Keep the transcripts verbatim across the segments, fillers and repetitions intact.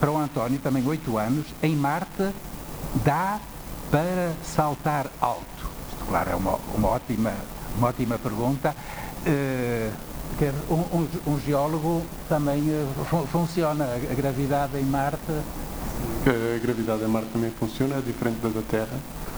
para o António, também oito anos, em Marte dá para saltar alto? Isto, claro, é uma, uma, ótima, uma ótima pergunta. Uh, quer, um, um, um geólogo também uh, fun funciona a gravidade em Marte? A gravidade em Marte também funciona, é diferente da da Terra.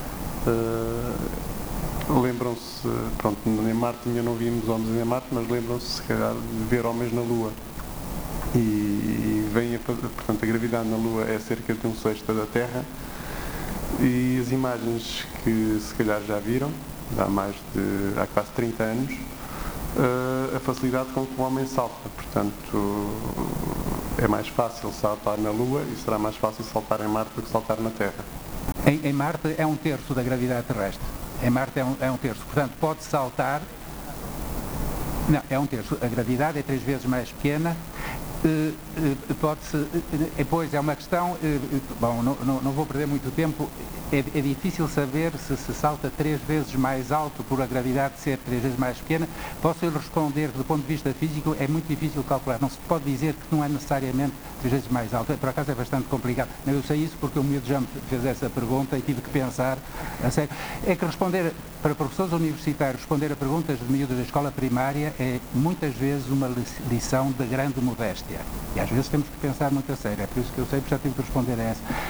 Uh, lembram-se, pronto, em Marte ainda não vimos homens em Marte, mas lembram-se, se calhar, de ver homens na Lua. E, e vem a, portanto, a gravidade na Lua é cerca de um sexto da Terra. E as imagens que se calhar já viram, há mais de, há quase trinta anos, uh, a facilidade com que o homem salta. Portanto, é mais fácil saltar na Lua e será mais fácil saltar em Marte do que saltar na Terra. Em, em Marte é um terço da gravidade terrestre. Em Marte é um, é um terço. Portanto, pode saltar... Não, é um terço. A gravidade é três vezes mais pequena. Uh, uh, pode-se... Uh, depois é uma questão... Uh, bom, não, não, não vou perder muito tempo. É, é difícil saber se se salta três vezes mais alto por a gravidade ser três vezes mais pequena. Posso lhe responder que, do ponto de vista físico, é muito difícil calcular. Não se pode dizer que não é necessariamente três vezes mais alto. Por acaso é bastante complicado. Eu sei isso porque o miúdo já me fez essa pergunta e tive que pensar a sério. É que responder, para professores universitários, responder a perguntas de miúdos da escola primária é muitas vezes uma lição de grande modéstia. E às vezes temos que pensar muito a sério. É por isso que eu sei que já tive que responder a essa.